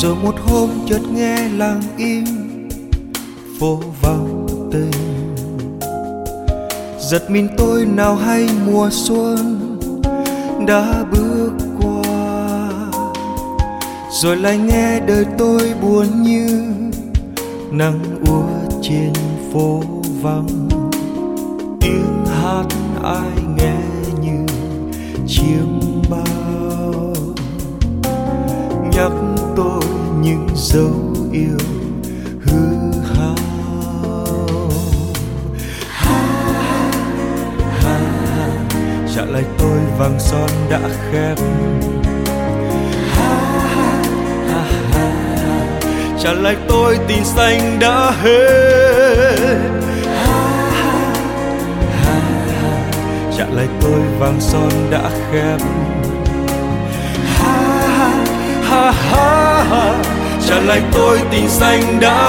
Rồi một hôm chợt nghe lặng im, phố vắng tình. Giật mình tôi nào hay mùa xuân đã bước qua, rồi lại nghe đời tôi buồn như nắng úa trên phố vắng. Tiếng hát ai nghe như chiêm bao, nhắc tôi những dấu yêu hư hao. Trả lại tôi vàng son đã khép, trả lại tôi tình xanh đã hết. Trả lại tôi vàng son đã khép. Trả lại tôi tình xanh đã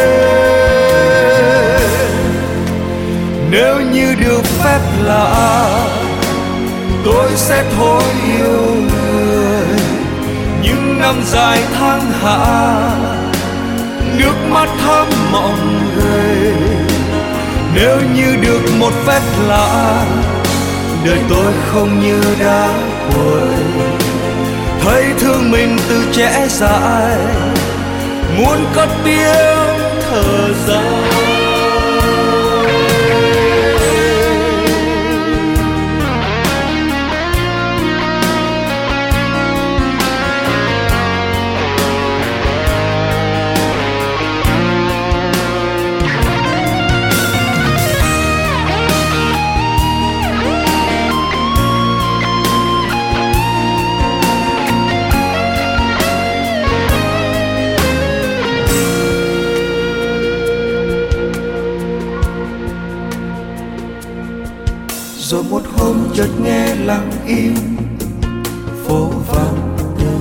hết. Nếu như được phép lạ, tôi sẽ thôi yêu người. Những năm dài tháng hạ, nước mắt thắm mộng gầy. Nếu như được một phép lạ, đời tôi không như đã cuội. Thấy thương mình từ trẻ dại, muốn cất tiếng thở dài. Rồi một hôm chợt nghe lặng im, phố vắng tình.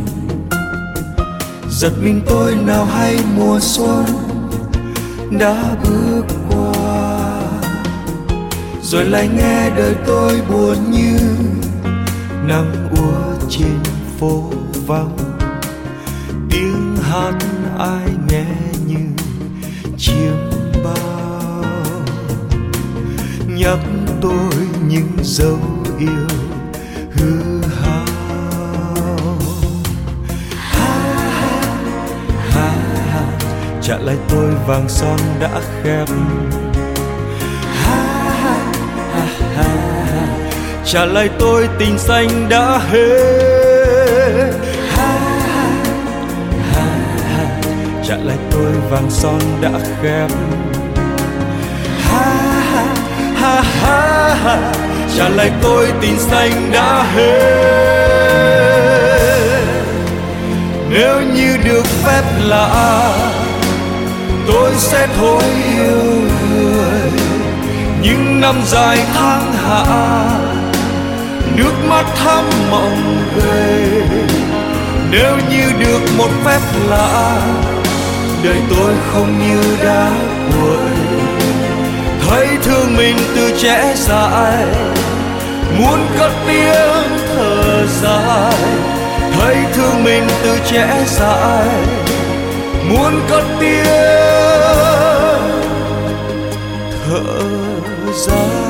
Giật mình tôi nào hay mùa xuân đã bước qua, rồi lại nghe đời tôi buồn như nắng úa trên phố vắng. Tiếng hát ai nghe như chiêm bao, nhắc tôi những dấu yêu hư hao. Trả lại tôi vàng son đã khép. Trả lại tôi tình xanh đã hết. Trả lại tôi vàng son đã khép. Trả lại tôi tình xanh đã hết. Nếu như được phép lạ, tôi sẽ thôi yêu người. Những năm dài tháng hạ, nước mắt thắm mộng gầy. Nếu như được một phép lạ, đời tôi không như đã cuội. Thấy thương mình từ trẻ dại, muốn cất tiếng thở dài. Thấy thương mình từ trẻ dại, muốn cất tiếng thở dài.